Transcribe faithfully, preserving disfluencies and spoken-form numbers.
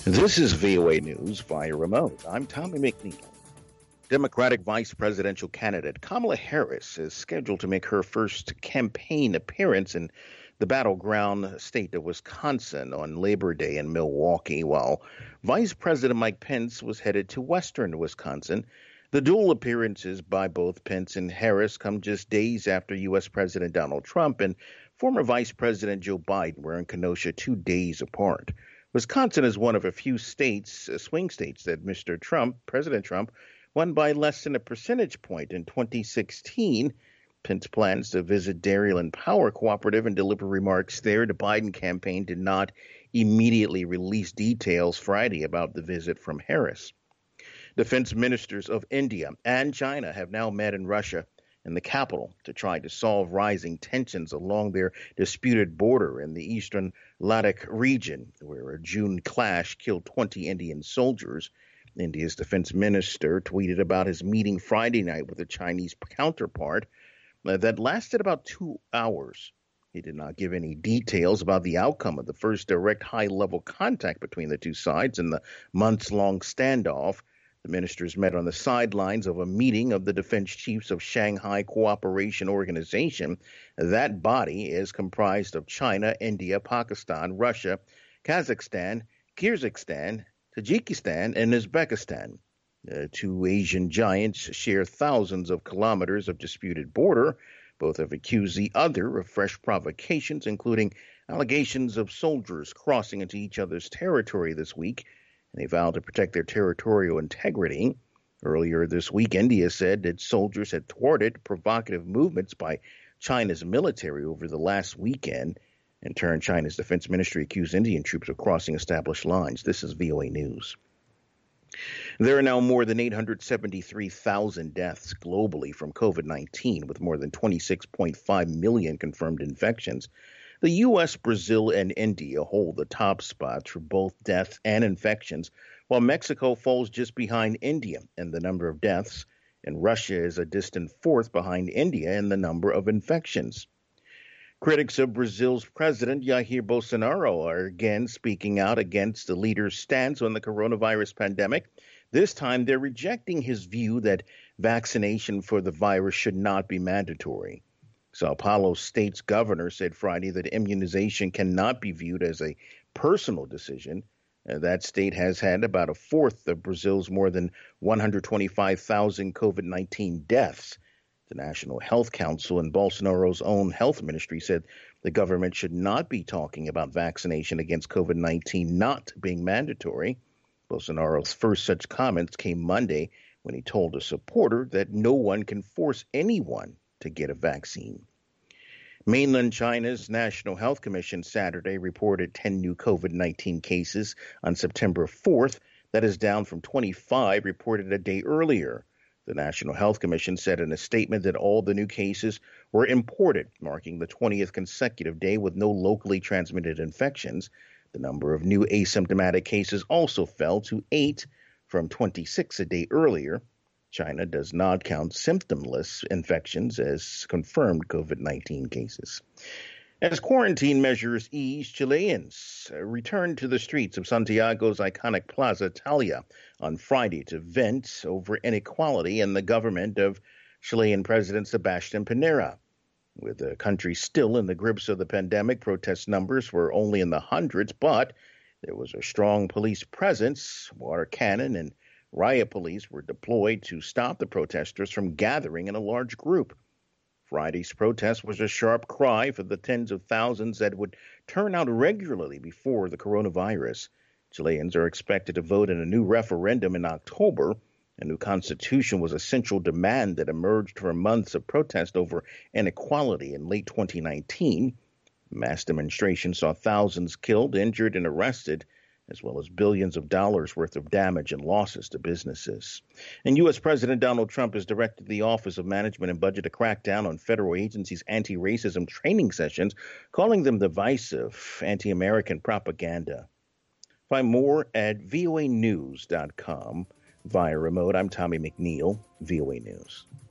This is V O A News via remote. I'm Tommy McNeil. Democratic vice presidential candidate Kamala Harris is scheduled to make her first campaign appearance in the battleground state of Wisconsin on Labor Day in Milwaukee, while Vice President Mike Pence was headed to western Wisconsin. The dual appearances by both Pence and Harris come just days after U S. President Donald Trump and former Vice President Joe Biden were in Kenosha two days apart. Wisconsin is one of a few states, uh, swing states, that Mister Trump, President Trump, won by less than a percentage point in twenty sixteen. Pence plans to visit Dairyland Power Cooperative and deliver remarks there. The Biden campaign did not immediately release details Friday about the visit from Harris. Defense ministers of India and China have now met in Russia in the capital to try to solve rising tensions along their disputed border in the eastern Ladakh region, where a June clash killed twenty Indian soldiers. India's defense minister tweeted about his meeting Friday night with a Chinese counterpart uh, that lasted about two hours. He did not give any details about the outcome of the first direct high-level contact between the two sides in the months-long standoff. The ministers met on the sidelines of a meeting of the defense chiefs of Shanghai Cooperation Organization. That body is comprised of China, India, Pakistan, Russia, Kazakhstan, Kyrgyzstan, Tajikistan, and Uzbekistan. The two Asian giants share thousands of kilometers of disputed border. Both have accused the other of fresh provocations, including allegations of soldiers crossing into each other's territory this week. And they vowed to protect their territorial integrity. Earlier this week, India said that soldiers had thwarted provocative movements by China's military over the last weekend. In turn, China's defense ministry accused Indian troops of crossing established lines. This is V O A News. There are now more than eight hundred seventy-three thousand deaths globally from COVID nineteen, with more than twenty-six point five million confirmed infections. The U S, Brazil, and India hold the top spots for both deaths and infections, while Mexico falls just behind India in the number of deaths, and Russia is a distant fourth behind India in the number of infections. Critics of Brazil's president, Jair Bolsonaro, are again speaking out against the leader's stance on the coronavirus pandemic. This time, they're rejecting his view that vaccination for the virus should not be mandatory. Sao Paulo state's governor said Friday that immunization cannot be viewed as a personal decision. Uh, that state has had about a fourth of Brazil's more than one hundred twenty-five thousand COVID nineteen deaths. The National Health Council and Bolsonaro's own health ministry said the government should not be talking about vaccination against COVID nineteen not being mandatory. Bolsonaro's first such comments came Monday when he told a supporter that no one can force anyone to get a vaccine. Mainland China's National Health Commission Saturday reported ten new COVID nineteen cases on September fourth. That is down from twenty-five reported a day earlier. The National Health Commission said in a statement that all the new cases were imported, marking the twentieth consecutive day with no locally transmitted infections. The number of new asymptomatic cases also fell to eight from twenty-six a day earlier. China does not count symptomless infections as confirmed COVID nineteen cases. As quarantine measures ease, Chileans returned to the streets of Santiago's iconic Plaza Italia on Friday to vent over inequality in the government of Chilean President Sebastián Piñera. With the country still in the grips of the pandemic, protest numbers were only in the hundreds, but there was a strong police presence. Water cannon and riot police were deployed to stop the protesters from gathering in a large group. Friday's protest was a sharp cry for the tens of thousands that would turn out regularly before the coronavirus. Chileans are expected to vote in a new referendum in October. A new constitution was a central demand that emerged from months of protest over inequality in late twenty nineteen. Mass demonstrations saw thousands killed, injured, and arrested, as well as billions of dollars worth of damage and losses to businesses. And U S. President Donald Trump has directed the Office of Management and Budget to crack down on federal agencies' anti-racism training sessions, calling them divisive, anti-American propaganda. Find more at voa news dot com. Via remote, I'm Tommy McNeil, V O A News.